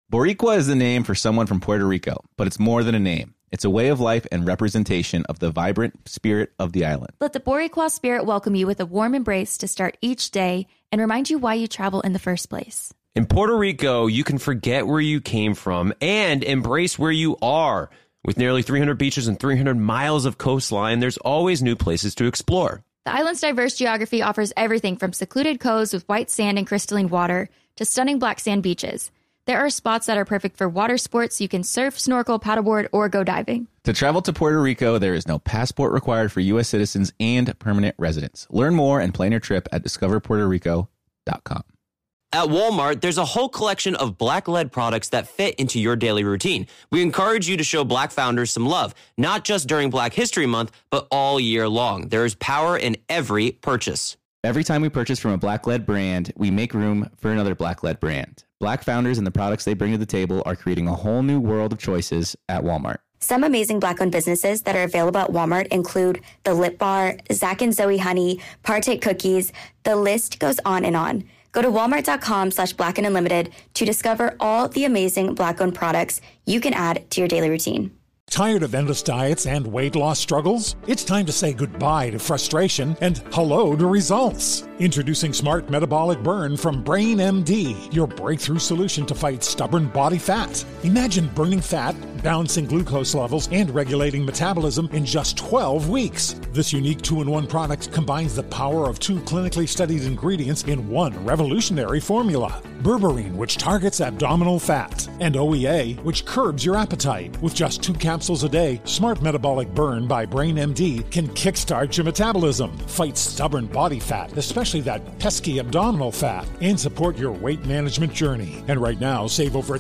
Boricua is the name for someone from Puerto Rico, but it's more than a name. It's a way of life and representation of the vibrant spirit of the island. Let the Boricua spirit welcome you with a warm embrace to start each day and remind you why you travel in the first place. In Puerto Rico, you can forget where you came from and embrace where you are. With nearly 300 beaches and 300 miles of coastline, there's always new places to explore. The island's diverse geography offers everything from secluded coves with white sand and crystalline water to stunning black sand beaches. There are spots that are perfect for water sports. You can surf, snorkel, paddleboard, or go diving. To travel to Puerto Rico, there is no passport required for U.S. citizens and permanent residents. Learn more and plan your trip at discoverpuertorico.com. At Walmart, there's a whole collection of Black led products that fit into your daily routine. We encourage you to show Black founders some love, not just during Black History Month, but all year long. There is power in every purchase. Every time we purchase from a Black-led brand, we make room for another Black-led brand. Black founders and the products they bring to the table are creating a whole new world of choices at Walmart. Some amazing Black-owned businesses that are available at Walmart include The Lip Bar, Zach and Zoe Honey, Partake Cookies. The list goes on and on. Go to walmart.com/Black and Unlimited to discover all the amazing Black-owned products you can add to your daily routine. Tired of endless diets and weight loss struggles? It's time to say goodbye to frustration and hello to results. Introducing Smart Metabolic Burn from Brain MD, your breakthrough solution to fight stubborn body fat. Imagine burning fat, balancing glucose levels, and regulating metabolism in just 12 weeks. This unique 2-in-1 product combines the power of 2 clinically studied ingredients in one revolutionary formula. Berberine, which targets abdominal fat, and OEA, which curbs your appetite. With just 2 capsules a day, Smart Metabolic Burn by Brain MD can kickstart your metabolism, fight stubborn body fat, especially that pesky abdominal fat, and support your weight management journey. And right now, save over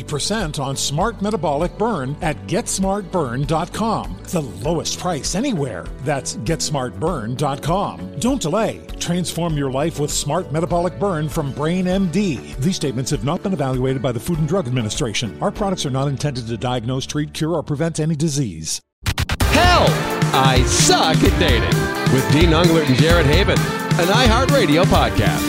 30% on Smart Metabolic Burn at GetSmartBurn.com. The lowest price anywhere. That's GetSmartBurn.com. Don't delay. Transform your life with Smart Metabolic Burn from Brain MD. These statements have not been evaluated by the Food and Drug Administration. Our products are not intended to diagnose, treat, cure, or prevent any disease. Help! I Suck at Dating with Dean Unglert and Jared Haben, an iHeartRadio podcast.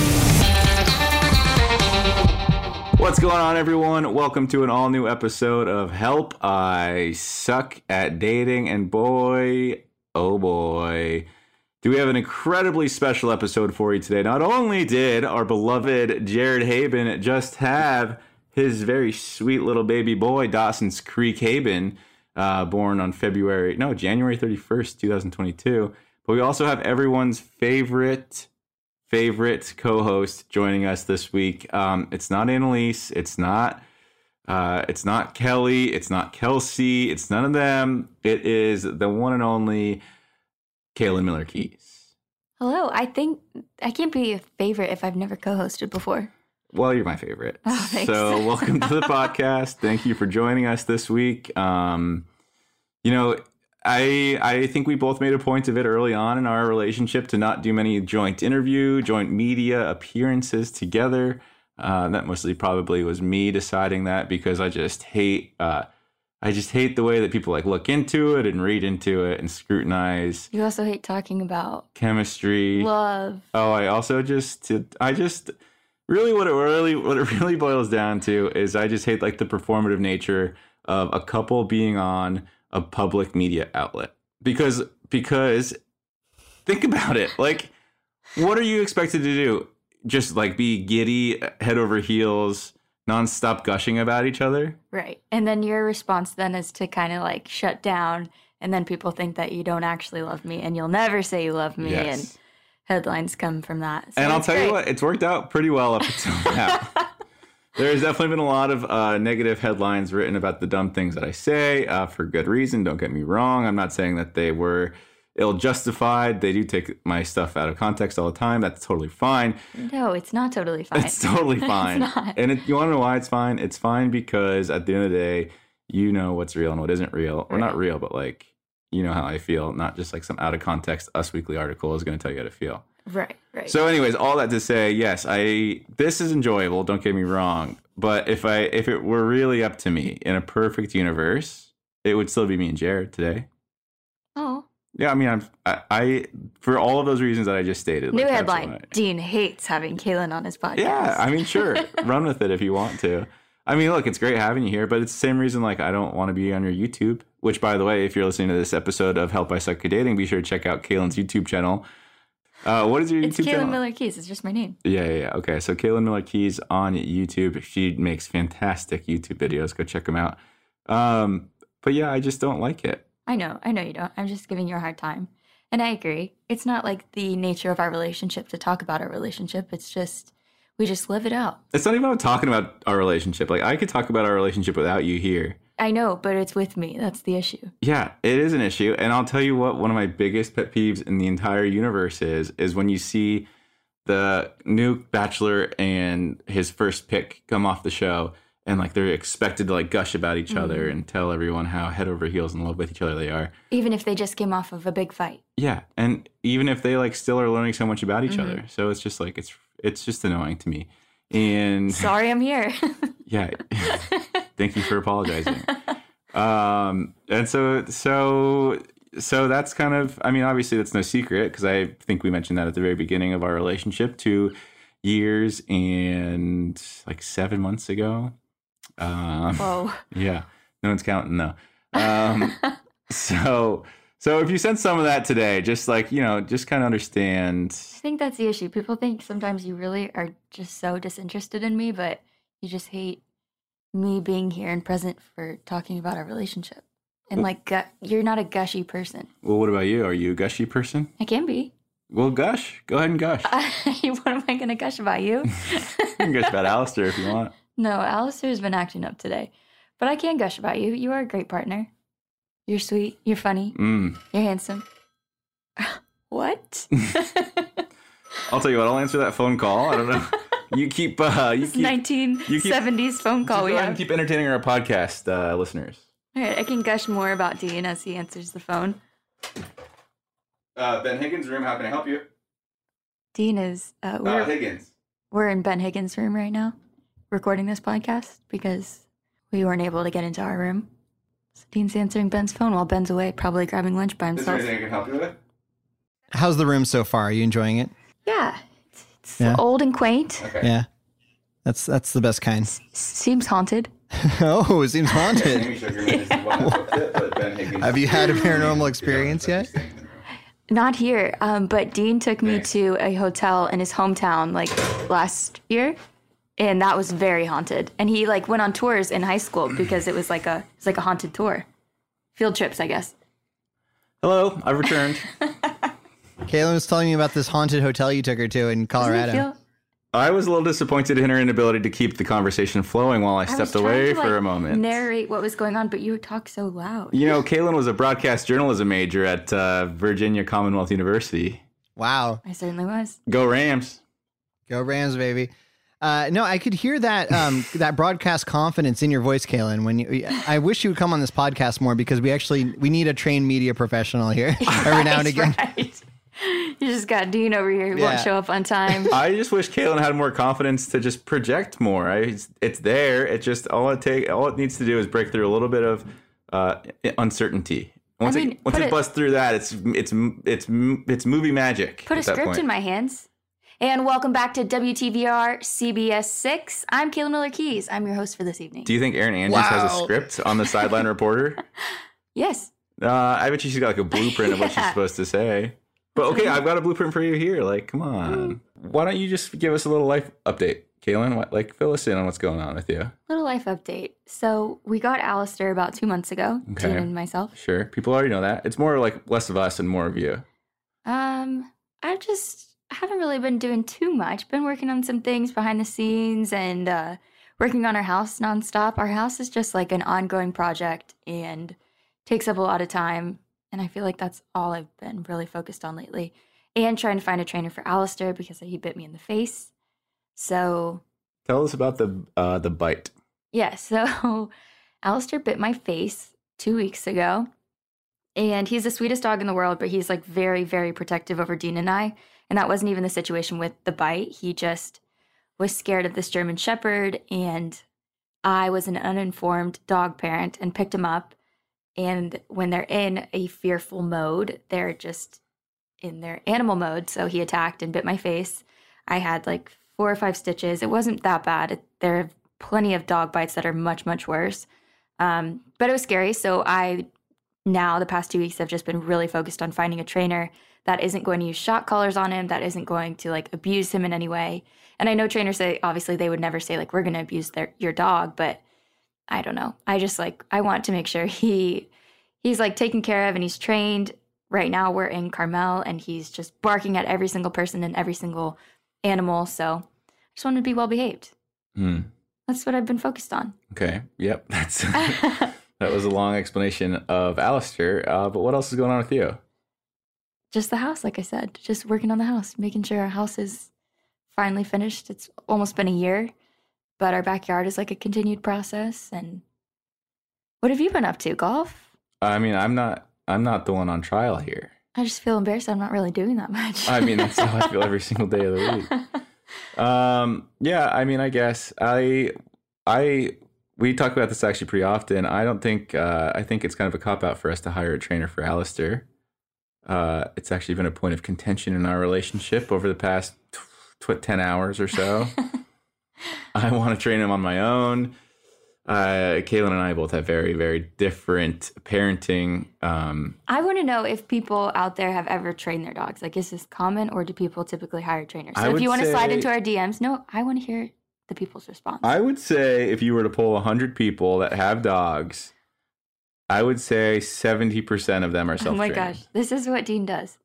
What's going on, everyone? Welcome to an all-new episode of Help! I Suck at Dating. And boy, oh boy, do we have an incredibly special episode for you today. Not only did our beloved Jared Haben just have his very sweet little baby boy, Dawson's Creek Haben, born on January 31st, 2022. But we also have everyone's favorite co-host joining us this week. It's not Annalise. It's not Kelly. It's not Kelsey. It's none of them. It is the one and only Kaylin Miller Keys. Hello. I think I can't be a favorite if I've never co-hosted before. Well, you're my favorite. Oh, thanks. So welcome to the podcast. Thank you for joining us this week. I think we both made a point of it early on in our relationship to not do many joint media appearances together. That mostly probably was me deciding that because I just hate the way that people look into it and read into it and scrutinize. You also hate talking about chemistry, love. Oh, I also really what it really boils down to is I just hate the performative nature of a couple being on a public media outlet because think about it. What are you expected to do? Just be giddy, head over heels, nonstop gushing about each other? Right. And then your response then is to kind of shut down, and then people think that you don't actually love me and you'll never say you love me. Yes. And headlines come from that. So and I'll tell you what, it's worked out pretty well up until now. There's definitely been a lot of negative headlines written about the dumb things that I say for good reason. Don't get me wrong. I'm not saying that they were ill-justified. They do take my stuff out of context all the time. That's totally fine. No, it's not totally fine. It's totally fine. It's not. And you want to know why it's fine? It's fine because at the end of the day, you know what's real and what isn't real. Or not real, but you know how I feel. Not just some out-of-context Us Weekly article is going to tell you how to feel. Right. So anyways, all that to say, yes, this is enjoyable, don't get me wrong, but if it were really up to me in a perfect universe, it would still be me and Jared today. Oh. Yeah, I mean, I for all of those reasons that I just stated. New headline, Dean hates having Kaylin on his podcast. Yeah, I mean, sure, run with it if you want to. I mean, look, it's great having you here, but it's the same reason, like, I don't want to be on your YouTube, which, by the way, if you're listening to this episode of Help I Suck at Dating, be sure to check out Kaylin's YouTube channel. What is your YouTube channel? It's Kaylin Miller Keys. It's just my name. Yeah. Okay, so Kaylin Miller Keys on YouTube. She makes fantastic YouTube videos. Go check them out. But yeah, I just don't like it. I know you don't. I'm just giving you a hard time. And I agree. It's not like the nature of our relationship to talk about our relationship. It's just, we just live it out. It's not even about talking about our relationship. Like, I could talk about our relationship without you here. I know, but it's with me. That's the issue. Yeah, it is an issue. And I'll tell you what, one of my biggest pet peeves in the entire universe is when you see the new Bachelor and his first pick come off the show and like they're expected to like gush about each other and tell everyone how head over heels in love with each other they are. Even if they just came off of a big fight. Yeah, and even if they like still are learning so much about each other. So it's just like it's just annoying to me. And sorry, I'm here. Yeah. Thank you for apologizing. And so that's kind of, I mean, obviously that's no secret because I think we mentioned that at the very beginning of our relationship 2 years and like 7 months ago. Whoa. Yeah. No one's counting though. So if you sense some of that today, just like, just kind of understand. I think that's the issue. People think sometimes you really are just so disinterested in me, but you just hate me being here and present for talking about our relationship. And like, you're not a gushy person. Well, what about you? Are you a gushy person? I can be. Well, gush. Go ahead and gush. What am I going to gush about you? You can gush about Alistair if you want. No, Alistair's been acting up today. But I can gush about you. You are a great partner. You're sweet. You're funny. You're handsome. What? I'll tell you what. I'll answer that phone call. I don't know. You keep. This 1970s phone call we go ahead have. and keep entertaining our podcast listeners. All right, I can gush more about Dean as he answers the phone. Ben Higgins' room. How can I help you? Dean is. Higgins. We're in Ben Higgins' room right now, recording this podcast because we weren't able to get into our room. So Dean's answering Ben's phone while Ben's away, probably grabbing lunch by Is there himself. anything I can help you with? How's the room so far? Are you enjoying it? Yeah, it's old and quaint. Okay. Yeah. That's the best kind. Seems haunted. Oh, it seems haunted. Amy Sugarman is the one that booked it, but Ben Higgins. Have you had a paranormal experience yet? Not here, but Dean took me to a hotel in his hometown like last year, and that was very haunted. And he like went on tours in high school because it was like a haunted tour, field trips, I guess. Hello, I've returned. Kaylin was telling me about this haunted hotel you took her to in Colorado. I was a little disappointed in her inability to keep the conversation flowing while I stepped away for a moment. Narrate what was going on, but you talk so loud. Kaylin was a broadcast journalism major at Virginia Commonwealth University. Wow. I certainly was. Go Rams. Go Rams, baby. No, I could hear that that broadcast confidence in your voice, Kaylin. I wish you would come on this podcast more because we need a trained media professional here every now and again. Right. You just got Dean over here who won't show up on time. I just wish Kaylin had more confidence to just project more. It's there. It just all it needs to do is break through a little bit of uncertainty. Once it busts through that, it's movie magic. Put a script in my hands. And welcome back to WTVR CBS 6. I'm Kaylin Miller Keys. I'm your host for this evening. Do you think Erin Andrews has a script on the sideline reporter? Yes. I bet she's got like a blueprint of what she's supposed to say. But okay, I've got a blueprint for you here. Like, come on. Why don't you just give us a little life update, Kaylin? Fill us in on what's going on with you. Little life update. So we got Alistair about 2 months ago, Dean and myself. Sure. People already know that. It's more like less of us and more of you. I haven't really been doing too much. Been working on some things behind the scenes and working on our house nonstop. Our house is just like an ongoing project and takes up a lot of time. And I feel like that's all I've been really focused on lately. And trying to find a trainer for Alistair because he bit me in the face. So tell us about the bite. Yeah, so Alistair bit my face 2 weeks ago. And he's the sweetest dog in the world, but he's like very, very protective over Dean and I. And that wasn't even the situation with the bite. He just was scared of this German Shepherd. And I was an uninformed dog parent and picked him up. And when they're in a fearful mode, they're just in their animal mode. So he attacked and bit my face. I had like 4 or 5 stitches. It wasn't that bad. There have plenty of dog bites that are much, much worse. But it was scary. So the past 2 weeks, have just been really focused on finding a trainer that isn't going to use shock collars on him, that isn't going to like abuse him in any way. And I know trainers say, obviously they would never say like, we're going to abuse your dog, but I don't know. I just like, I want to make sure he's like taken care of and he's trained. Right now we're in Carmel and he's just barking at every single person and every single animal. So I just want to be well behaved. That's what I've been focused on. Okay. Yep. That's that was a long explanation of Alistair. But what else is going on with you? Just the house, like I said, just working on the house, making sure our house is finally finished. It's almost been a year, but our backyard is like a continued process. And what have you been up to? Golf? I mean, I'm not the one on trial here. I just feel embarrassed. I'm not really doing that much. I mean, that's how I feel every single day of the week. Yeah, I mean, I guess we talk about this actually pretty often. I don't think, I think it's kind of a cop-out for us to hire a trainer for Alistair. It's actually been a point of contention in our relationship over the past 10 hours or so. I want to train him on my own. Kaylin and I both have very, very different parenting. I want to know if people out there have ever trained their dogs. Like, is this common, or do people typically hire trainers? So if you want to slide into our DMs, no, I want to hear the people's response. I would say if you were to poll 100 people that have dogs, I would say 70% of them are self-trained. Oh my gosh, this is what Dean does.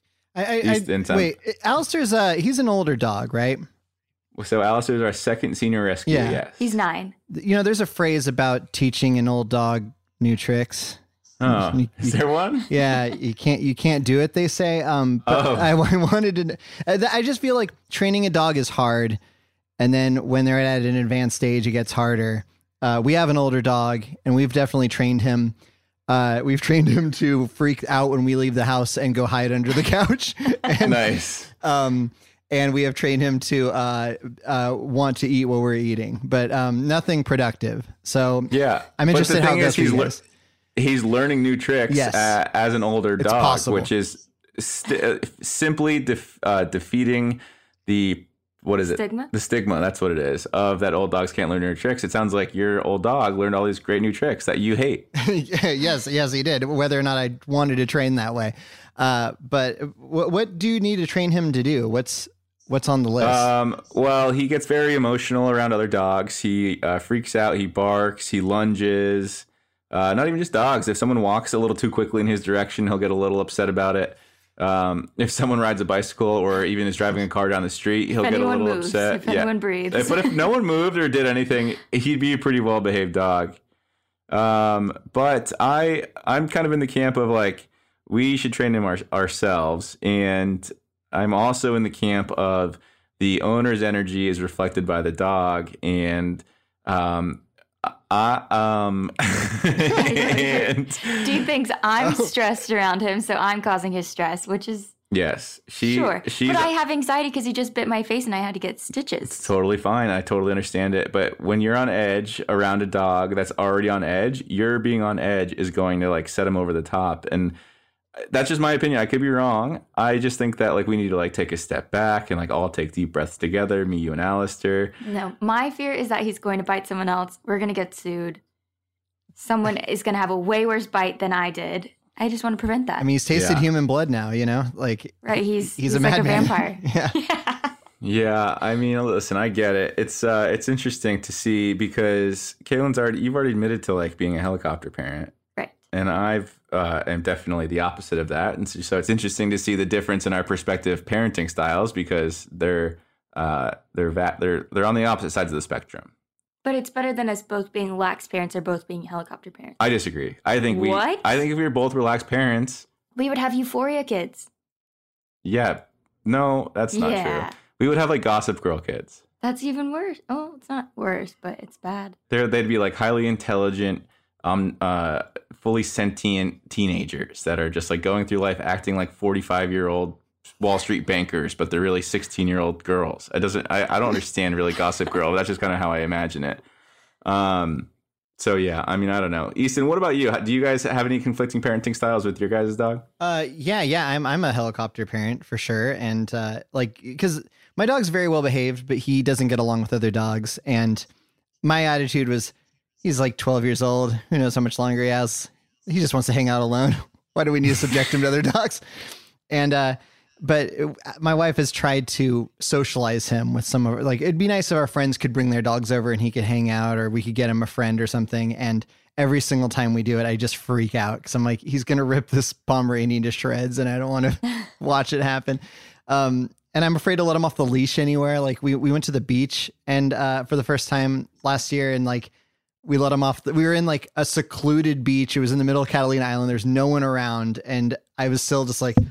Wait, Alistair's he's an older dog, right? So Alistair's our second senior rescue. Yeah. Yes. He's 9. You know, there's a phrase about teaching an old dog new tricks. Oh, is there one? Yeah, you can't do it, they say. But I wanted to. I just feel like training a dog is hard, and then when they're at an advanced stage, it gets harder. We have an older dog, and we've definitely trained him. We've trained him to freak out when we leave the house and go hide under the couch. And, Nice. And we have trained him to want to eat while we're eating, but nothing productive. So Yeah, I'm interested how it goes for you guys. He's learning new tricks Yes. As an older It's dog, possible. which is simply defeating the Stigma? The stigma. That's what it is. Of that old dogs can't learn new tricks. It sounds like your old dog learned all these great new tricks that you hate. Yes, he did. Whether or not I wanted to train that way, but what do you need to train him to do? What's on the list? Well, he gets very emotional around other dogs. He freaks out. He barks. He lunges. Not even just dogs. If someone walks a little too quickly in his direction, he'll get a little upset about it. If someone rides a bicycle or even is driving a car down the street, he'll get a little upset. If anyone breathes. But if no one moved or did anything, he'd be a pretty well-behaved dog. But I'm kind of in the camp of like, we should train him ourselves. And I'm also in the camp of the owner's energy is reflected by the dog. And, and Dean thinks I'm stressed around him, so I'm causing his stress, which is yes, sure. But I have anxiety because he just bit my face and I had to get stitches. It's totally fine. I totally understand it. But when you're on edge around a dog that's already on edge, your being on edge is going to like set him over the top. And that's just my opinion. I could be wrong. I just think that like we need to like take a step back and like all take deep breaths together, me, you, and Alistair. No, my fear is that he's going to bite someone else. We're going to get sued. Someone is going to have a way worse bite than I did. I just want to prevent that. I mean, he's tasted human blood now, you know? Like, right, he's a like madman. a vampire. Yeah. Yeah, I mean, listen, I get it. It's interesting to see because Kaylin's you've already admitted to like being a helicopter parent. Right. And am definitely the opposite of that. And so it's interesting to see the difference in our perspective parenting styles because they're on the opposite sides of the spectrum. But it's better than us both being lax parents or both being helicopter parents. I disagree. I think What? if we were both relaxed parents, We would have euphoria kids. yeah. No, that's not Yeah. true. We would have like Gossip Girl kids. That's even worse. Oh, it's not worse, but it's bad. They'd be like highly intelligent, fully sentient teenagers that are just like going through life acting like 45-year-old Wall Street bankers, but they're really 16-year-old girls. I don't understand really Gossip Girl. But that's just kind of how I imagine it. So yeah, I mean, I don't know. Easton, what about you? Do you guys have any conflicting parenting styles with your guys' dog? Yeah. I'm a helicopter parent for sure, and because my dog's very well behaved, but he doesn't get along with other dogs, and my attitude was, he's like 12 years old. Who knows how much longer he has? He just wants to hang out alone. Why do we need to subject him to other dogs? And, but my wife has tried to socialize him with some of, like, it'd be nice if our friends could bring their dogs over and he could hang out, or we could get him a friend or something. And every single time we do it, I just freak out because I'm like, he's going to rip this Pomeranian to shreds and I don't want to watch it happen. And I'm afraid to let him off the leash anywhere. Like we went to the beach and for the first time last year, and like we let him off. We were in like a secluded beach. It was in the middle of Catalina Island. There's no one around. And I was still just like,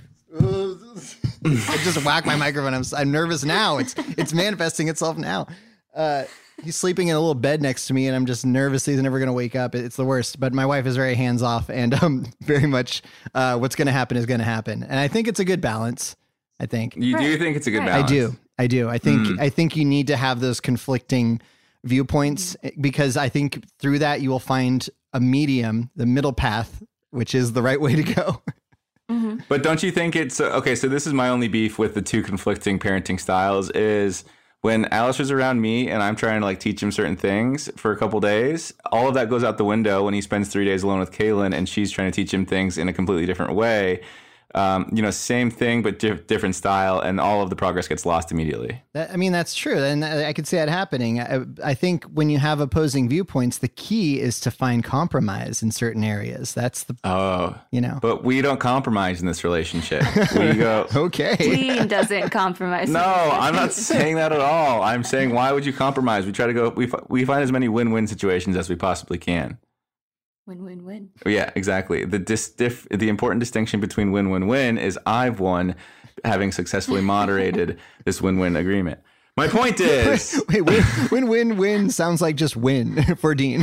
I just whack my microphone. I'm nervous now. It's manifesting itself now. He's sleeping in a little bed next to me, and I'm just nervous he's never going to wake up. It's the worst. But my wife is very hands off, and very much what's going to happen is going to happen. And I think it's a good balance. I think you do think it's a good balance. I do. I think you need to have those conflicting viewpoints, because I think through that you will find a medium, the middle path, which is the right way to go. Mm-hmm. But don't you think it's okay? So this is my only beef with the two conflicting parenting styles is when Alistair's around me and I'm trying to like teach him certain things for a couple days, all of that goes out the window when he spends 3 days alone with Kaylin and she's trying to teach him things in a completely different way. Same thing, but different style, and all of the progress gets lost immediately. I mean, that's true. And I could see that happening. I think when you have opposing viewpoints, the key is to find compromise in certain areas. That's the, But we don't compromise in this relationship. We go, okay. Dean doesn't compromise. No, I'm not saying that at all. I'm saying, why would you compromise? We try to go, we find as many win-win situations as we possibly can. Win-win-win. Yeah, exactly. The important distinction between win-win-win is I've won, having successfully moderated this win-win agreement. My point is... Wait, win-win-win sounds like just win for Dean.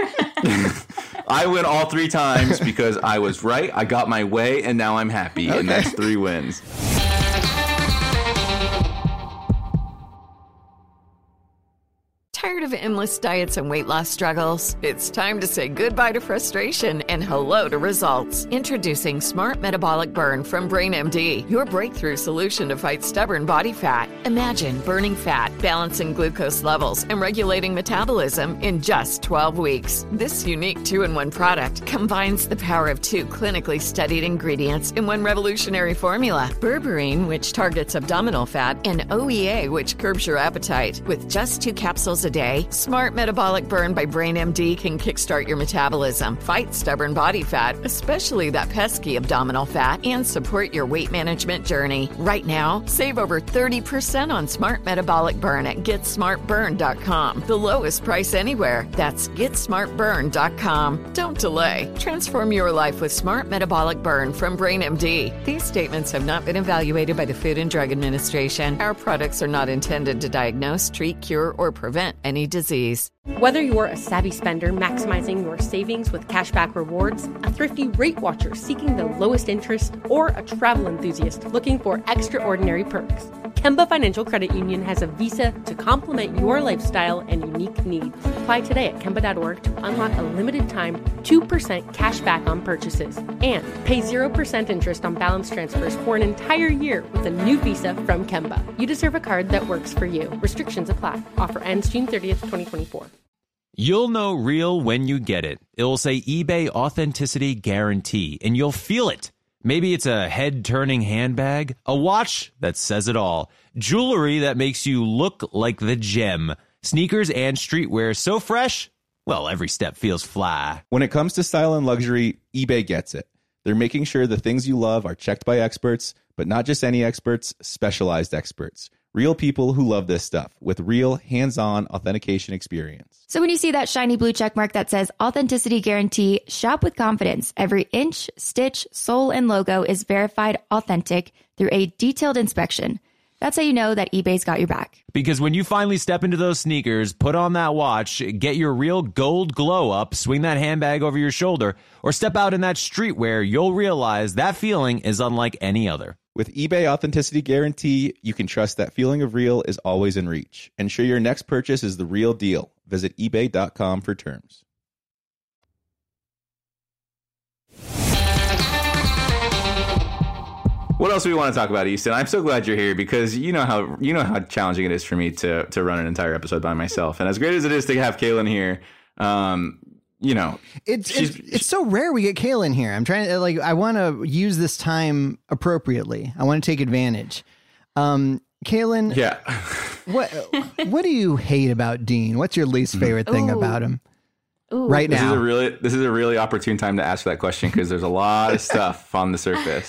I win all 3 times because I was right, I got my way, and now I'm happy. Okay. And that's 3 wins. Tired of endless diets and weight loss struggles? It's time to say goodbye to frustration and hello to results. Introducing Smart Metabolic Burn from BrainMD, your breakthrough solution to fight stubborn body fat. Imagine burning fat, balancing glucose levels, and regulating metabolism in just 12 weeks. This unique 2-in-1 product combines the power of 2 clinically studied ingredients in one revolutionary formula: berberine, which targets abdominal fat, and OEA, which curbs your appetite. With just 2 capsules a day, Smart Metabolic Burn by BrainMD can kickstart your metabolism, fight stubborn body fat, especially that pesky abdominal fat, and support your weight management journey. Right now, save over 30% on Smart Metabolic Burn at GetSmartBurn.com. The lowest price anywhere. That's GetSmartBurn.com. Don't delay. Transform your life with Smart Metabolic Burn from BrainMD. These statements have not been evaluated by the Food and Drug Administration. Our products are not intended to diagnose, treat, cure, or prevent any disease. Whether you're a savvy spender maximizing your savings with cashback rewards, a thrifty rate watcher seeking the lowest interest, or a travel enthusiast looking for extraordinary perks, Kemba Financial Credit Union has a visa to complement your lifestyle and unique needs. Apply today at Kemba.org to unlock a limited time 2% cash back on purchases and pay 0% interest on balance transfers for an entire year with a new visa from Kemba. You deserve a card that works for you. Restrictions apply. Offer ends June 30th, 2024. You'll know real when you get it. It'll say eBay Authenticity Guarantee, and you'll feel it. Maybe it's a head-turning handbag, a watch that says it all, jewelry that makes you look like the gem, sneakers and streetwear so fresh, well, every step feels fly. When it comes to style and luxury, eBay gets it. They're making sure the things you love are checked by experts, but not just any experts, specialized experts. Real people who love this stuff with real hands-on authentication experience. So when you see that shiny blue check mark that says Authenticity Guarantee, shop with confidence. Every inch, stitch, sole, and logo is verified authentic through a detailed inspection. That's how you know that eBay's got your back. Because when you finally step into those sneakers, put on that watch, get your real gold glow up, swing that handbag over your shoulder, or step out in that streetwear, you'll realize that feeling is unlike any other. With eBay Authenticity Guarantee, you can trust that feeling of real is always in reach. Ensure your next purchase is the real deal. Visit eBay.com for terms. What else do we want to talk about, Easton? I'm so glad you're here because you know how challenging it is for me to run an entire episode by myself. And as great as it is to have Kaylin here, it's so rare we get Kaylin here. I'm trying to I want to use this time appropriately. I want to take advantage. Kaylin, yeah. what do you hate about Dean? What's your least favorite thing about him? Right now, this is a really opportune time to ask that question because there's a lot of stuff on the surface.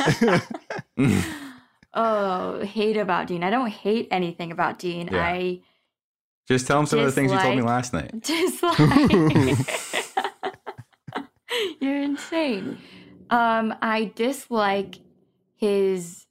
Hate about Dean. I don't hate anything about Dean. Yeah. I just tell him some of the things you told me last night. You're insane. I dislike his.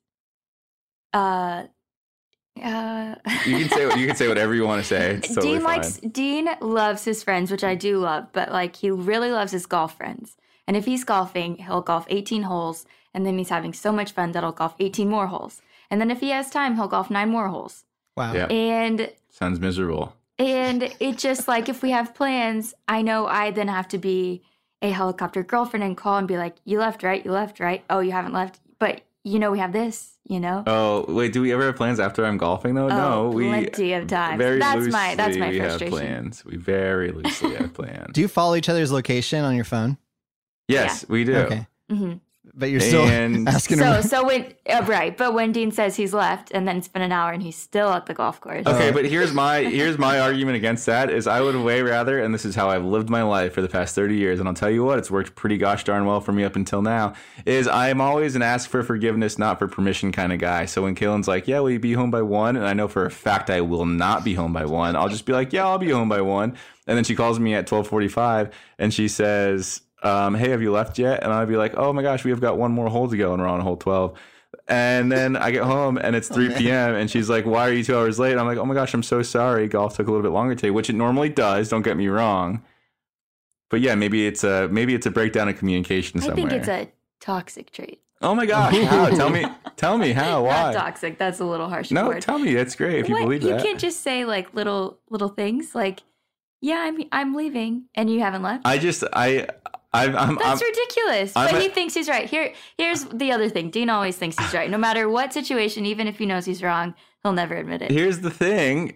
You can say whatever you want to say. It's totally Dean loves his friends, which I do love, but he really loves his golf friends. And if he's golfing, he'll golf 18 holes, and then he's having so much fun that he'll golf 18 more holes. And then if he has time, he'll golf 9 more holes. Wow. Yeah. And sounds miserable. And it just if we have plans, I know I then have to be a helicopter girlfriend and call and be like, you left, right? You left, right? Oh, you haven't left. But we have this, Oh, wait, do we ever have plans after I'm golfing though? No, plenty of time. That's my frustration. Have plans. We very loosely have plans. Do you follow each other's location on your phone? Yes, we do. Okay. Mm-hmm. But you're still asking him. So when right, but when Dean says he's left, and then it's been an hour, and he's still at the golf course. Okay, but here's my argument against that is I would way rather, and this is how I've lived my life for the past 30 years, and I'll tell you what, it's worked pretty gosh darn well for me up until now. Is I'm always an ask for forgiveness, not for permission kind of guy. So when Kaylin's like, "Yeah, will you be home by 1?" and I know for a fact I will not be home by 1, I'll just be like, "Yeah, I'll be home by 1," and then she calls me at 12:45 and she says, hey, have you left yet? And I'd be like, oh my gosh, we have got one more hole to go and we're on hole 12. And then I get home and it's 3 p.m. and she's like, why are you 2 hours late? And I'm like, oh my gosh, I'm so sorry. Golf took a little bit longer today, which it normally does. Don't get me wrong. But yeah, maybe it's a breakdown of communication somewhere. I think it's a toxic trait. Oh my gosh, how? Tell me how, why? Not toxic, that's a little harsh No, word. Tell me, that's great if you believe that. You can't just say little things yeah, I'm leaving and you haven't left. That's ridiculous. But he thinks he's right. Here's the other thing. Dean always thinks he's right. No matter what situation, even if he knows he's wrong, he'll never admit it. Here's the thing.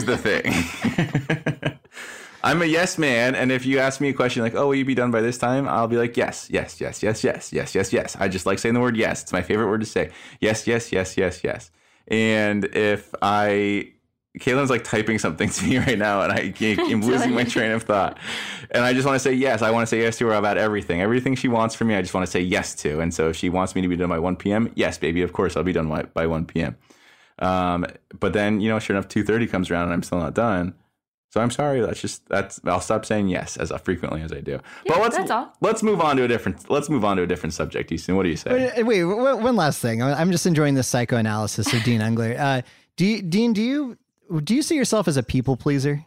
I'm a yes man, and if you ask me a question like, oh, will you be done by this time? I'll be like, yes. I just like saying the word yes. It's my favorite word to say. Yes. And if Kaylin's typing something to me right now, and I'm losing my train of thought. And I just want to say yes. I want to say yes to her about everything. Everything she wants from me, I just want to say yes to. And so if she wants me to be done by 1 p.m., yes, baby, of course I'll be done by 1 p.m. But then, sure enough, 2:30 comes around and I'm still not done. So I'm sorry. I'll stop saying yes as frequently as I do. Yeah, but that's all. Let's move on to a different subject, Easton. What do you say? Wait, one last thing. I'm just enjoying this psychoanalysis of Dean Ungler. Dean, do you see yourself as a people pleaser?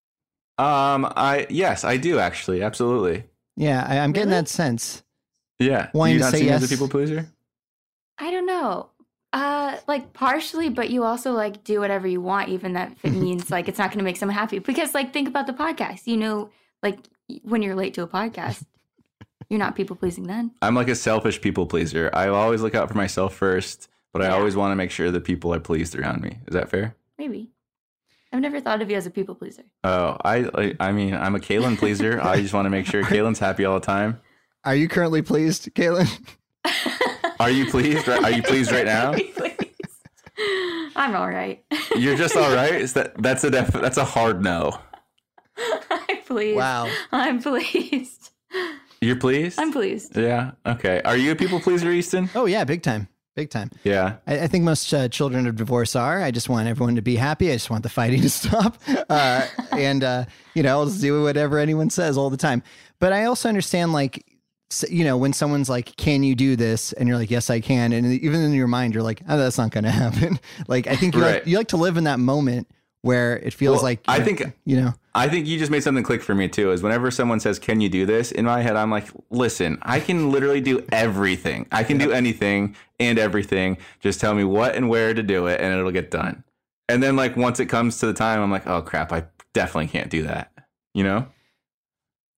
Yes, I do actually. Absolutely. Yeah, I'm getting that sense. Yeah. Wanting do you to not say see me yes as a people pleaser? I don't know. Partially, but you also do whatever you want, even if it means it's not going to make someone happy. Because think about the podcast. When you're late to a podcast, you're not people pleasing then. I'm a selfish people pleaser. I always look out for myself first, but I always want to make sure that people are pleased around me. Is that fair? Maybe. I've never thought of you as a people pleaser. Oh, I mean, I'm a Kaylin pleaser. I just want to make sure Kaylin's happy all the time. Are you currently pleased, Kaylin? Are you pleased? Are you pleased right now? I'm all right. You're just all right? That's a hard no. I'm pleased. Wow. I'm pleased. You're pleased? I'm pleased. Yeah. Okay. Are you a people pleaser, Easton? Oh yeah, big time. Big time. Yeah. I think most children of divorce are. I just want everyone to be happy. I just want the fighting to stop. And I'll just do whatever anyone says all the time. But I also understand when someone's like, can you do this? And you're like, yes, I can. And even in your mind, you're like, oh, that's not going to happen. I think you like to live in that moment where it feels I think you just made something click for me too, is whenever someone says, can you do this? In my head, I'm like, listen, I can literally do everything. I can do anything and everything. Just tell me what and where to do it and it'll get done. And then once it comes to the time, I'm like, oh crap, I definitely can't do that.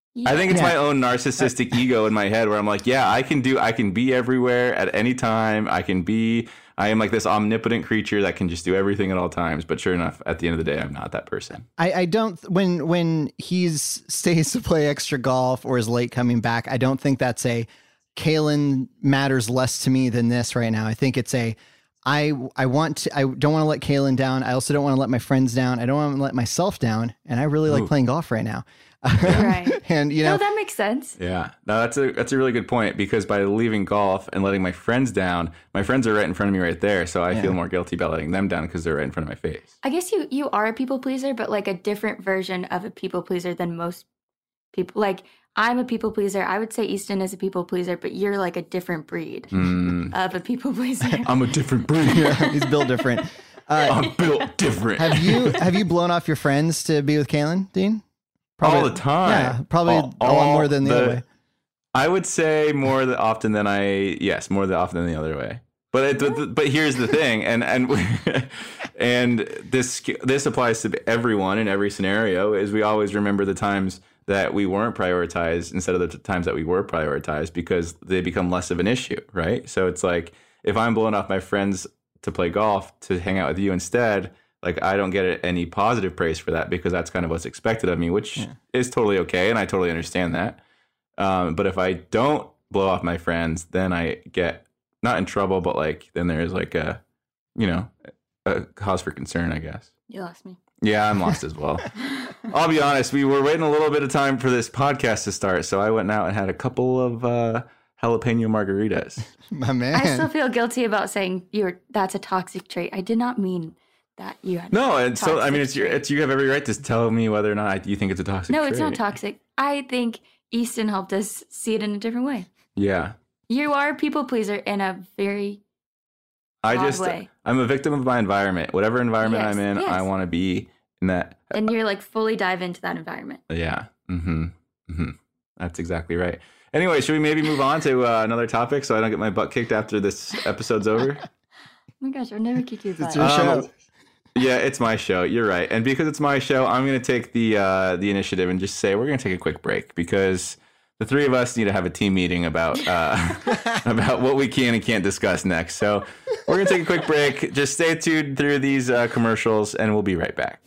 I think it's my own narcissistic ego in my head where I'm like, yeah, I can be everywhere at any time. I am like this omnipotent creature that can just do everything at all times. But sure enough, at the end of the day, I'm not that person. I don't, when he stays to play extra golf or is late coming back, I don't think that's Kalen matters less to me than this right now. I think it's I don't want to let Kalen down. I also don't want to let my friends down. I don't want to let myself down. And I really like playing golf right now. Right. And no, that makes sense. Yeah. No, that's a really good point, because by leaving golf and letting my friends down, my friends are right in front of me right there. So I feel more guilty about letting them down because they're right in front of my face. I guess you are a people pleaser, but like a different version of a people pleaser than most people. Like, I'm a people pleaser. I would say Easton is a people pleaser, but you're like a different breed of a people pleaser. I'm a different breed. He's built different. I'm built different. Have you blown off your friends to be with Kalen, Dean? Probably, all the time. Yeah, probably a lot more than the other way. I would say more often than the other way. But here's the thing, and this applies to everyone in every scenario, is we always remember the times that we weren't prioritized instead of the times that we were prioritized, because they become less of an issue, right? So it's like, if I'm blowing off my friends to play golf, to hang out with you instead, like, I don't get any positive praise for that, because that's kind of what's expected of me, which is totally okay, and I totally understand that. But if I don't blow off my friends, then I get not in trouble, but like, then there is like a cause for concern, I guess. You lost me. Yeah, I'm lost as well. I'll be honest. We were waiting a little bit of time for this podcast to start, so I went out and had a couple of jalapeno margaritas. My man. I still feel guilty about saying that's a toxic trait. I did not mean that you had. No, and so I mean, you have every right to tell me whether or not you think it's a toxic trait. No, it's not toxic. I think Easton helped us see it in a different way. Yeah. You are a people pleaser in a very odd way. I'm a victim of my environment. Whatever environment I'm in, I want to be in that. And you're like fully dive into that environment. Yeah. That's exactly right. Anyway, should we maybe move on to another topic so I don't get my butt kicked after this episode's over? Oh my gosh, I've never kicked your butt. It's your show. Yeah, it's my show. You're right. And because it's my show, I'm going to take the initiative and just say we're going to take a quick break, because the three of us need to have a team meeting about about what we can and can't discuss next. So we're going to take a quick break. Just stay tuned through these commercials, and we'll be right back.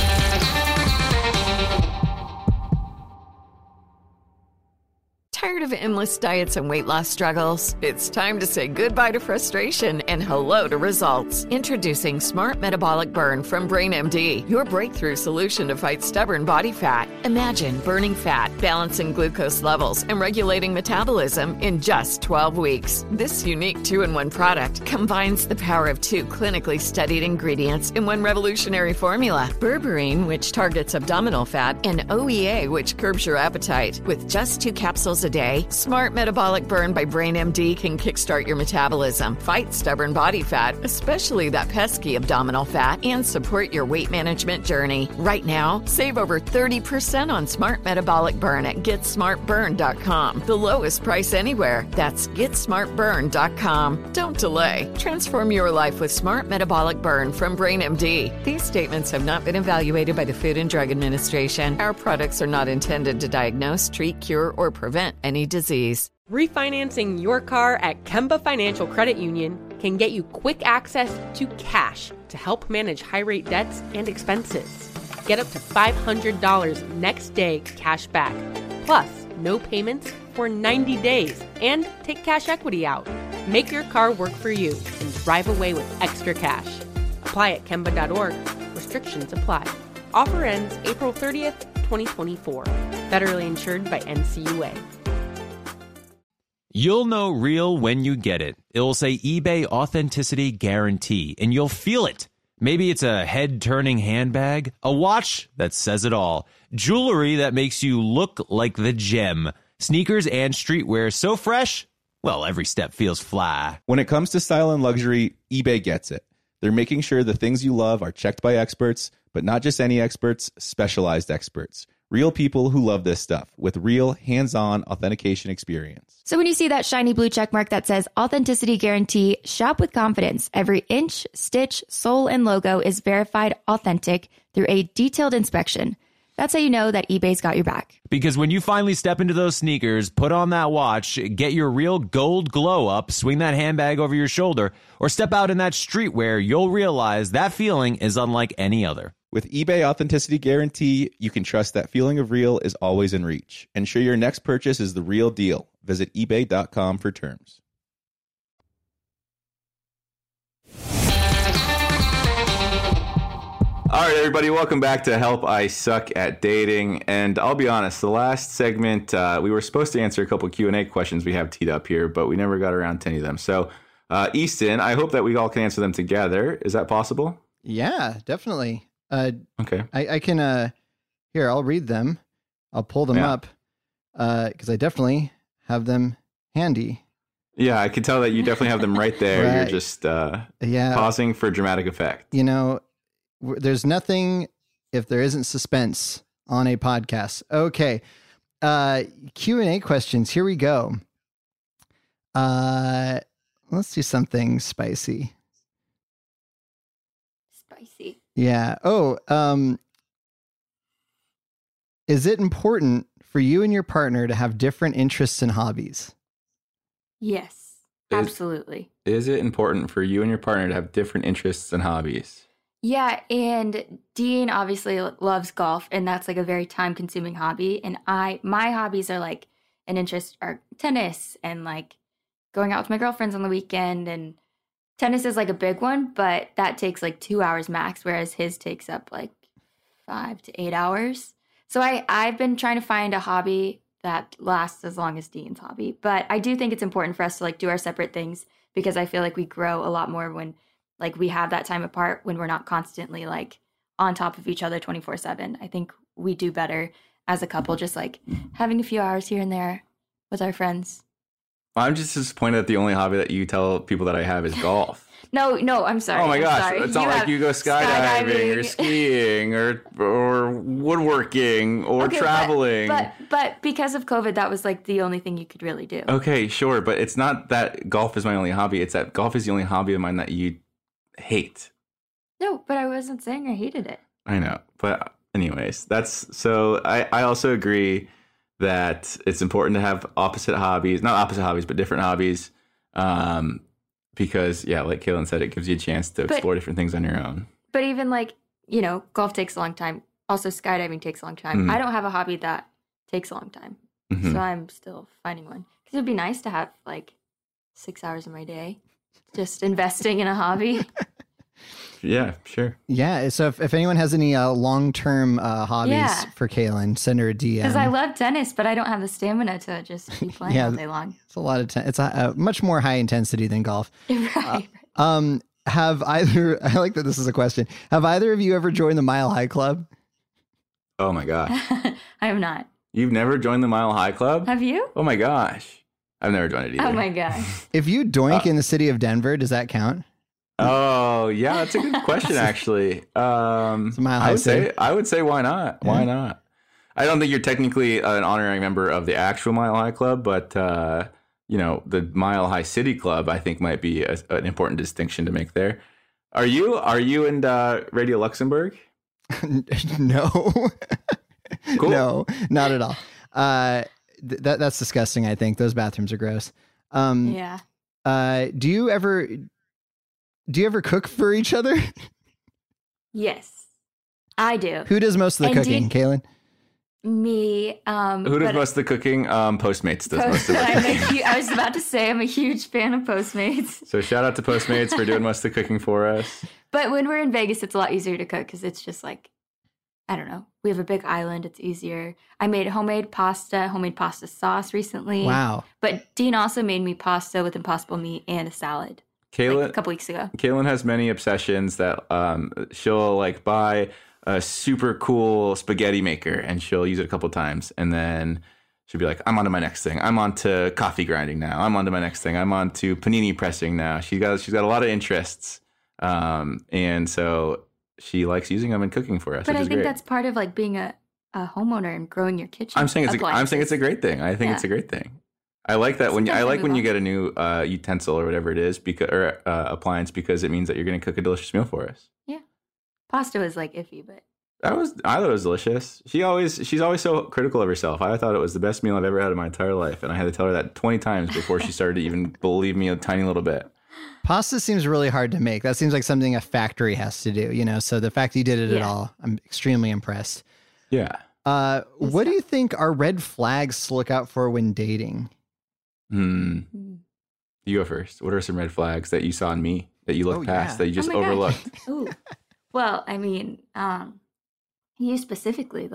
Tired of endless diets and weight loss struggles? It's time to say goodbye to frustration and hello to results. Introducing Smart Metabolic Burn from BrainMD, your breakthrough solution to fight stubborn body fat. Imagine burning fat, balancing glucose levels, and regulating metabolism in just 12 weeks. This unique 2-in-1 product combines the power of 2 clinically studied ingredients in one revolutionary formula: berberine, which targets abdominal fat, and OEA, which curbs your appetite. With just 2 capsules a day, Smart Metabolic Burn by BrainMD can kickstart your metabolism, fight stubborn body fat, especially that pesky abdominal fat, and support your weight management journey. Right now, save over 30% on Smart Metabolic Burn at GetSmartBurn.com. The lowest price anywhere. That's GetSmartBurn.com. Don't delay. Transform your life with Smart Metabolic Burn from BrainMD. These statements have not been evaluated by the Food and Drug Administration. Our products are not intended to diagnose, treat, cure, or prevent any disease. Refinancing your car at Kemba Financial Credit Union can get you quick access to cash to help manage high-rate debts and expenses. Get up to $500 next day cash back, plus no payments for 90 days, and take cash equity out. Make your car work for you and drive away with extra cash. Apply at Kemba.org. Restrictions apply. Offer ends April 30th, 2024. Federally insured by NCUA. You'll know real when you get it. It'll say eBay Authenticity Guarantee, and you'll feel it. Maybe it's a head-turning handbag, a watch that says it all, jewelry that makes you look like the gem, sneakers and streetwear so fresh, well, every step feels fly. When it comes to style and luxury, eBay gets it. They're making sure the things you love are checked by experts, but not just any experts, specialized experts. Real people who love this stuff with real hands-on authentication experience. So when you see that shiny blue check mark that says Authenticity Guarantee, shop with confidence. Every inch, stitch, sole, and logo is verified authentic through a detailed inspection. That's how you know that eBay's got your back. Because when you finally step into those sneakers, put on that watch, get your real gold glow up, swing that handbag over your shoulder, or step out in that streetwear, you'll realize that feeling is unlike any other. With eBay Authenticity Guarantee, you can trust that feeling of real is always in reach. Ensure your next purchase is the real deal. Visit ebay.com for terms. All right, everybody, welcome back to Help I Suck at Dating. And I'll be honest, the last segment, we were supposed to answer a couple Q&A questions we have teed up here, but we never got around to any of them. So, Easton, I hope that we all can answer them together. Is that possible? Yeah, definitely. Okay. I can, here, I'll read them. I'll pull them up because I definitely have them handy. Yeah, I can tell that you definitely have them right there. Right. You're just pausing for dramatic effect. You know, there's nothing if there isn't suspense on a podcast. Okay. Q&A questions. Here we go. Let's do something spicy. Spicy. Yeah. Oh, is it important for you and your partner to have different interests and hobbies? Yes, absolutely. Is it important for you and your partner to have different interests and hobbies? Yeah, and Dean obviously loves golf, and that's like a very time-consuming hobby. And my hobbies are like an interest are tennis and like going out with my girlfriends on the weekend. And tennis is like a big one, but that takes like 2 hours max, whereas his takes up like 5 to 8 hours. So I've been trying to find a hobby that lasts as long as Dean's hobby. But I do think it's important for us to like do our separate things because I feel like we grow a lot more when like we have that time apart, when we're not constantly like on top of each other 24/7. I think we do better as a couple, just like having a few hours here and there with our friends. I'm just disappointed that the only hobby that you tell people that I have is golf. No, I'm sorry. Oh my gosh, sorry. it's not like you go skydiving or skiing or woodworking or traveling. But because of COVID, that was like the only thing you could really do. Okay, sure, but it's not that golf is my only hobby. It's that golf is the only hobby of mine that you hate. No, but I wasn't saying I hated it. I know, but anyways, I also agree that it's important to have not opposite hobbies, but different hobbies. Because like Kaylin said, it gives you a chance to explore different things on your own. But even like, golf takes a long time. Also skydiving takes a long time. Mm-hmm. I don't have a hobby that takes a long time. Mm-hmm. So I'm still finding one. Because it'd be nice to have like 6 hours of my day just investing in a hobby. Yeah, sure. Yeah. So if anyone has any long-term hobbies for Kaylin, send her a DM. Because I love tennis, but I don't have the stamina to just keep playing all day long. It's a lot of it's a much more high intensity than golf. Right. Have either? I like that this is a question. Have either of you ever joined the Mile High Club? Oh my gosh. I have not. You've never joined the Mile High Club? Have you? Oh my gosh. I've never joined it either. Oh my gosh. If you doink in the city of Denver, does that count? Oh yeah, that's a good question actually. I would say why not? Why not? I don't think you're technically an honorary member of the actual Mile High Club, but the Mile High City Club I think might be an important distinction to make there. Are you in Radio Luxembourg? No. Cool. No, not at all. That's disgusting. I think those bathrooms are gross. Yeah. Do you ever cook for each other? Yes, I do. Who does most of the cooking, Kaylin? Me. Who does most of the cooking? Postmates does most of the cooking. I was about to say I'm a huge fan of Postmates. So shout out to Postmates for doing most of the cooking for us. But when we're in Vegas, it's a lot easier to cook because it's just like, I don't know. We have a big island. It's easier. I made homemade pasta sauce recently. Wow. But Dean also made me pasta with Impossible Meat and a salad. Kaylin, a couple weeks ago. Kaylin has many obsessions that she'll like buy a super cool spaghetti maker and she'll use it a couple times and then she'll be like, I'm on to my next thing. I'm on to coffee grinding now. I'm on to my next thing. I'm on to panini pressing now. She's got a lot of interests. And so she likes using them and cooking for us. But I think great. that's part of like being a homeowner and growing your kitchen. I'm saying it's a great thing. I think it's a great thing. I like that when you get a new utensil or whatever it is or appliance because it means that you're going to cook a delicious meal for us. Yeah, pasta was like iffy, but I thought it was delicious. She's always so critical of herself. I thought it was the best meal I've ever had in my entire life, and I had to tell her that 20 times before she started to even believe me a tiny little bit. Pasta seems really hard to make. That seems like something a factory has to do, So the fact that you did it at all, I'm extremely impressed. Yeah. What do you think are red flags to look out for when dating? You go first. What are some red flags that you saw in me that you looked past, that you just overlooked? Ooh. Well, I mean, you specifically,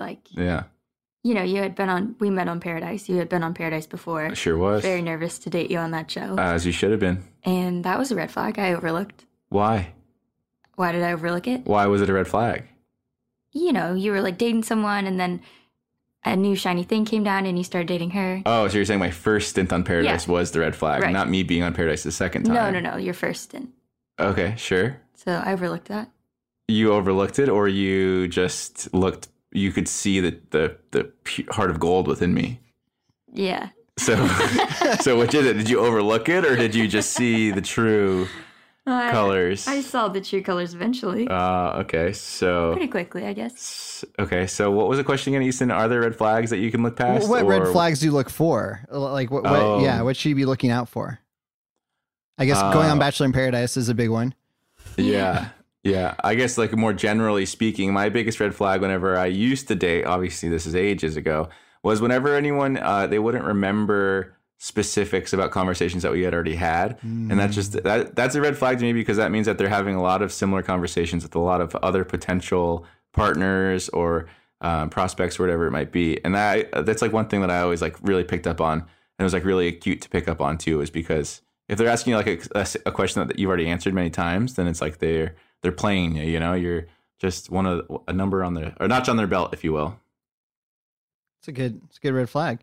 we met on Paradise. You had been on Paradise before. I sure was. Very nervous to date you on that show. As you should have been. And that was a red flag I overlooked. Why? Why did I overlook it? Why was it a red flag? You were like dating someone and then a new shiny thing came down and you started dating her. Oh, so you're saying my first stint on Paradise was the red flag, not me being on Paradise the second time? No, your first stint. Okay, sure. So I overlooked that. You overlooked it, or you just looked, you could see the heart of gold within me? Yeah. So which is it? Did you overlook it, or did you just see the true colors? I saw the true colors eventually. Okay, so pretty quickly, I guess. Okay, so what was the question again, Easton? Are there red flags that you can look past? What red flags do you look for? Like what? What should you be looking out for? I guess going on Bachelor in Paradise is a big one. Yeah. I guess like more generally speaking, my biggest red flag whenever I used to date, obviously this is ages ago, was whenever anyone they wouldn't remember specifics about conversations that we had already had. And that's a red flag to me, because that means that they're having a lot of similar conversations with a lot of other potential partners or prospects or whatever it might be. And that's like one thing that I always like really picked up on, and it was like really acute to pick up on too, is because if they're asking you like a question that you've already answered many times, then it's like they're playing you, you're just a number on or notch on their belt, if you will. It's a good red flag.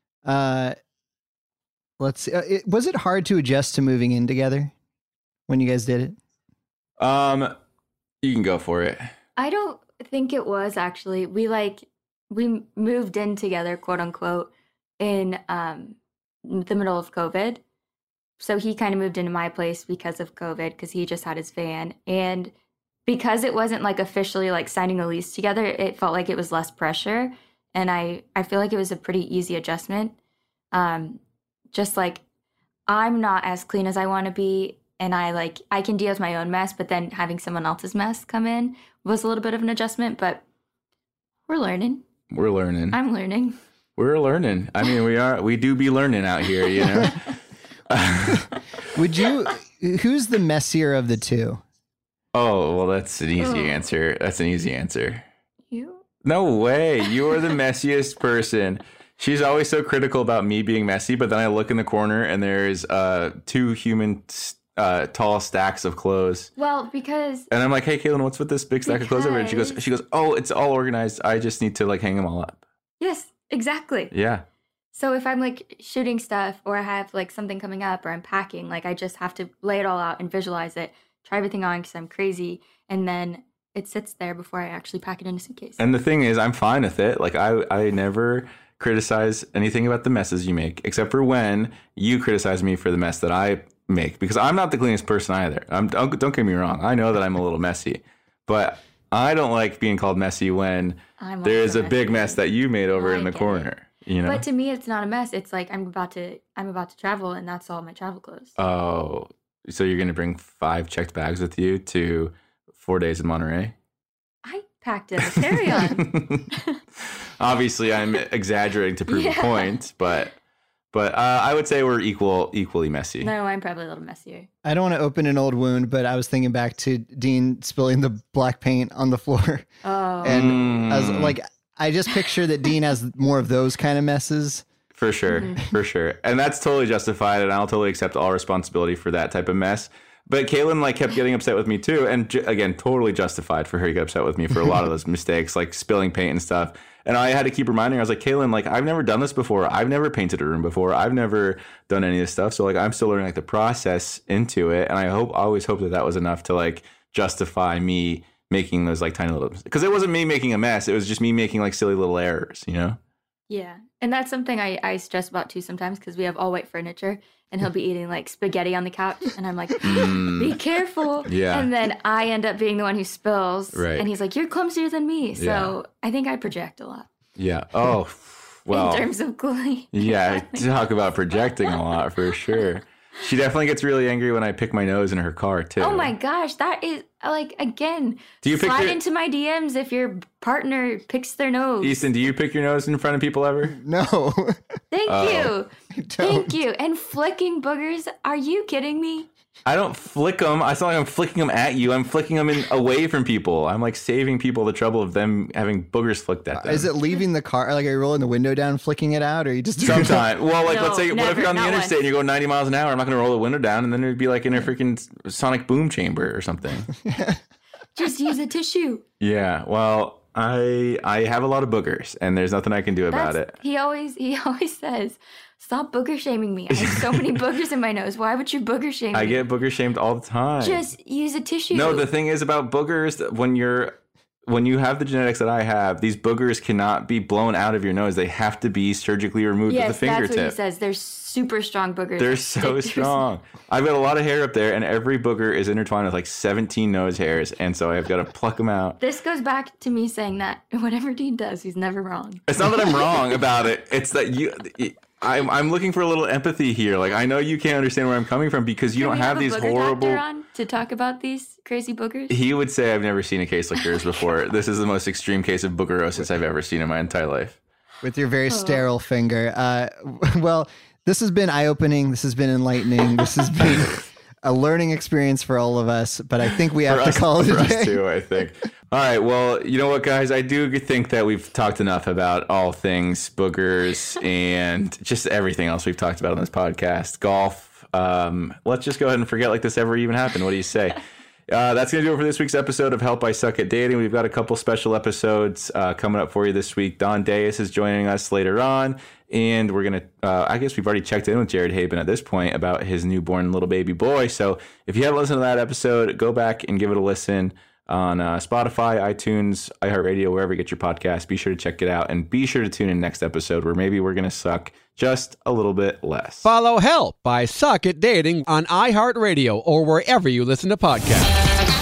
Let's see. Was it hard to adjust to moving in together when you guys did it? You can go for it. I don't think it was actually. We moved in together, quote unquote, in the middle of COVID. So he kind of moved into my place because of COVID, because he just had his van. And because it wasn't like officially like signing a lease together, it felt like it was less pressure. And I feel like it was a pretty easy adjustment. Just like I'm not as clean as I want to be, and I can deal with my own mess, but then having someone else's mess come in was a little bit of an adjustment, but we're learning. I'm learning. We're learning. I mean, we do be learning out here, Who's the messier of the two? Oh, well, that's an easy answer. You? No way. You are the messiest person. She's always so critical about me being messy, but then I look in the corner and there's 2 human tall stacks of clothes. Well, because... And I'm like, hey, Kaylin, what's with this big stack of clothes over? And she goes, oh, it's all organized. I just need to like hang them all up. Yes, exactly. Yeah. So if I'm like shooting stuff, or I have like something coming up, or I'm packing, like I just have to lay it all out and visualize it, try everything on because I'm crazy, and then it sits there before I actually pack it in a suitcase. And the thing is, I'm fine with it. Like I never criticize anything about the messes you make, except for when you criticize me for the mess that I make, because I'm not the cleanest person either. Don't get me wrong. I know that I'm a little messy, but I don't like being called messy when there's a big mess that you made over in the corner. But to me, it's not a mess. It's like I'm about to travel, and that's all my travel clothes. Oh, so you're gonna bring 5 checked bags with you to 4 days in Monterey? I packed in a carry-on. Obviously, I'm exaggerating to prove a point, but I would say we're equally messy. No, I'm probably a little messier. I don't want to open an old wound, but I was thinking back to Dean spilling the black paint on the floor. Oh. And I was like, I just picture that Dean has more of those kind of messes. For sure. For sure. And that's totally justified, and I'll totally accept all responsibility for that type of mess. But Kaylin kept getting upset with me too, and again, totally justified for her to get upset with me for a lot of those mistakes, like spilling paint and stuff. And I had to keep reminding her, I was like, Kaylin, I've never done this before. I've never painted a room before. I've never done any of this stuff. So I'm still learning the process into it. And I always hope that was enough to justify me making those tiny little, because it wasn't me making a mess. It was just me making silly little errors, Yeah. And that's something I stress about too sometimes because we have all white furniture and he'll be eating like spaghetti on the couch. And I'm like, be careful. Yeah. And then I end up being the one who spills. Right. And he's like, you're clumsier than me. So I think I project a lot. Yeah. Oh, well. In terms of cleaning. Yeah. Talk about projecting a lot for sure. She definitely gets really angry when I pick my nose in her car too. Oh my gosh. That is like, again, do you slide into my DMs if your partner picks their nose. Easton, do you pick your nose in front of people ever? No. Thank you. Thank you. And flicking boogers. Are you kidding me? I don't flick them. It's not like I'm flicking them at you. I'm flicking them away from people. I'm like saving people the trouble of them having boogers flicked at them. Is it leaving the car? Like, are you rolling the window down, flicking it out, or are you just sometimes? Well, like, No, let's say, what if you're on the interstate and you're going 90 miles an hour? I'm not going to roll the window down, and then it'd be like in a freaking sonic boom chamber or something. Just use a tissue. Yeah. Well, I have a lot of boogers, and there's nothing I can do about it. He always says, stop booger shaming me. I have so many boogers in my nose. Why would you booger shame me? I get booger shamed all the time. Just use a tissue. No, the thing is about boogers, when you have the genetics that I have, these boogers cannot be blown out of your nose. They have to be surgically removed with a fingertip. That's what he says. They're super strong boogers. They're so strong. I've got a lot of hair up there, and every booger is intertwined with like 17 nose hairs, and so I've got to pluck them out. This goes back to me saying that whatever Dean does, he's never wrong. It's not that I'm wrong about it. It's that I'm looking for a little empathy here. Like, I know you can't understand where I'm coming from because you don't have these horrible. On to talk about these crazy boogers. He would say, "I've never seen a case like yours before. This is the most extreme case of boogerosis I've ever seen in my entire life." With your very sterile finger. Well, this has been eye-opening. This has been enlightening. This has been a learning experience for all of us. But I think we have to call it a day. For us too, I think. All right. Well, you know what, guys? I do think that we've talked enough about all things boogers and just everything else we've talked about on this podcast. Golf. Let's just go ahead and forget like this ever even happened. What do you say? That's going to do it for this week's episode of Help I Suck at Dating. We've got a couple special episodes coming up for you this week. Don Deas is joining us later on. And we're going to, I guess we've already checked in with Jared Haben at this point about his newborn little baby boy. So if you haven't listened to that episode, go back and give it a listen on Spotify, iTunes, iHeartRadio, wherever you get your podcast. Be sure to check it out. And be sure to tune in next episode where maybe we're going to suck just a little bit less. Follow Help I Suck at Dating on iHeartRadio or wherever you listen to podcasts.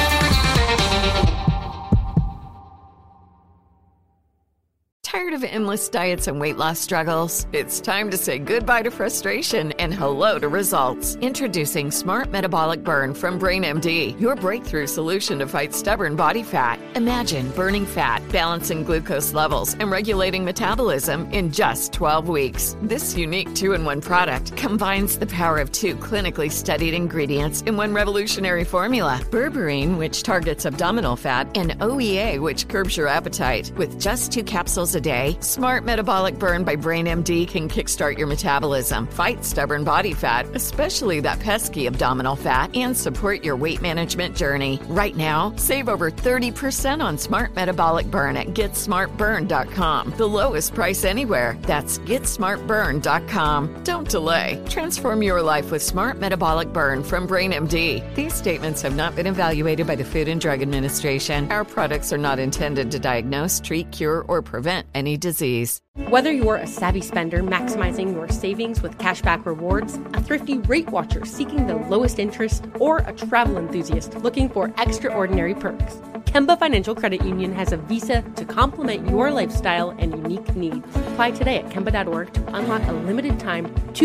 Tired of endless diets and weight loss struggles? It's time to say goodbye to frustration and hello to results. Introducing Smart Metabolic Burn from BrainMD, your breakthrough solution to fight stubborn body fat. Imagine burning fat, balancing glucose levels, and regulating metabolism in just 12 weeks. This unique 2-in-1 product combines the power of 2 clinically studied ingredients in one revolutionary formula. Berberine, which targets abdominal fat, and OEA, which curbs your appetite. With just 2 capsules a day, Smart Metabolic Burn by BrainMD can kickstart your metabolism, fight stubborn body fat, especially that pesky abdominal fat, and support your weight management journey. Right now, save over 30% on Smart Metabolic Burn at GetSmartBurn.com. The lowest price anywhere. That's GetSmartBurn.com. Don't delay. Transform your life with Smart Metabolic Burn from BrainMD. These statements have not been evaluated by the Food and Drug Administration. Our products are not intended to diagnose, treat, cure, or prevent any disease. Whether you're a savvy spender maximizing your savings with cashback rewards, a thrifty rate watcher seeking the lowest interest, or a travel enthusiast looking for extraordinary perks, Kemba Financial Credit Union has a visa to complement your lifestyle and unique needs. Apply today at Kemba.org to unlock a limited time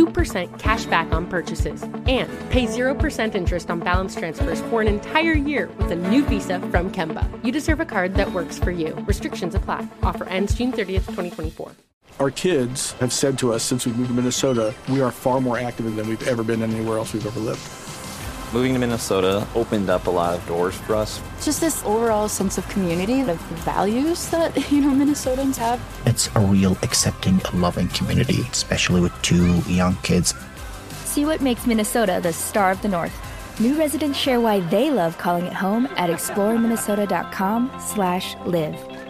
2% cash back on purchases and pay 0% interest on balance transfers for an entire year with a new visa from Kemba. You deserve a card that works for you. Restrictions apply. Offer ends June 30th, 2024. Our kids have said to us since we moved to Minnesota, we are far more active than we've ever been anywhere else we've ever lived. Moving to Minnesota opened up a lot of doors for us. Just this overall sense of community, of values that, Minnesotans have. It's a real accepting, loving community, especially with 2 young kids. See what makes Minnesota the star of the North. New residents share why they love calling it home at exploreminnesota.com/live.